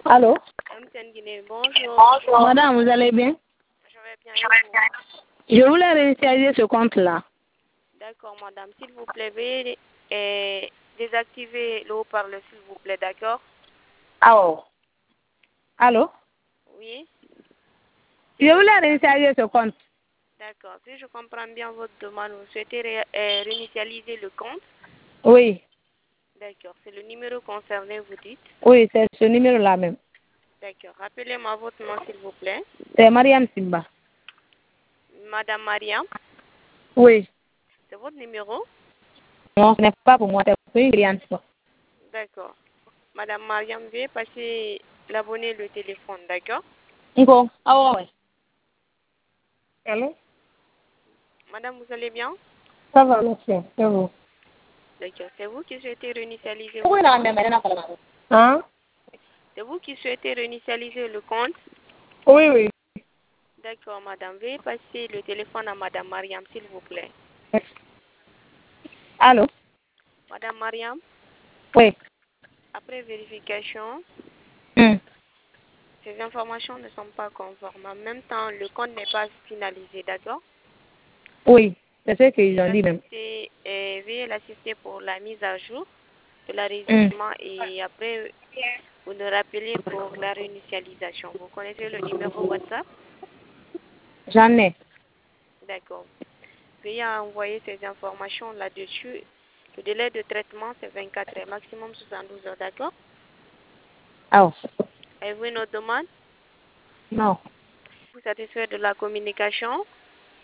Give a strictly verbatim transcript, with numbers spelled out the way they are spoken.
Allô? Bonjour. Bonjour. Madame, vous allez bien? Je vais bien. Et vous? Je voulais réinitialiser ce compte-là. D'accord, madame. S'il vous plaît, veuillez euh, désactiver le haut-parleur, s'il vous plaît, d'accord? Ah oh. Allô? Oui. Je voulais réinitialiser ce compte. D'accord. Si je comprends bien votre demande, vous souhaitez ré euh, réinitialiser le compte? Oui. D'accord. C'est le numéro concerné, vous dites? Oui, c'est ce numéro-là même. D'accord. Rappelez-moi votre nom, s'il vous plaît. C'est Mariam Simba. Madame Mariam? Oui. C'est votre numéro? Non, ce n'est pas pour moi, c'est pour une cliente. D'accord. Madame Mariam, veuillez passer l'abonné le téléphone, d'accord? Bon. Ah ouais. Allô? Madame, vous allez bien? Ça va, merci. C'est vous. D'accord. C'est vous qui souhaitez réinitialiser Oui, votre là, compte? même, elle n'a pas la Hein? C'est vous qui souhaitez réinitialiser le compte? Oui, oui. D'accord, madame. Veuillez passer le téléphone à madame Mariam, s'il vous plaît. Allô? Madame Mariam, Oui. après vérification, Hmm. ces informations ne sont pas conformes. En même temps, le compte n'est pas finalisé, d'accord? Oui, c'est ce qu'ils ont dit même. Et, et veuillez l'assister pour la mise à jour de Hmm. l'enregistrement et après, vous nous rappelez pour la réinitialisation. Vous connaissez le numéro WhatsApp? J'en ai. D'accord. Veuillez envoyer ces informations là-dessus. Le délai de traitement, c'est vingt-quatre heures, maximum soixante-douze heures, d'accord? Ah oh. Avez-vous une autre demande? Non. Vous satisfait de la communication?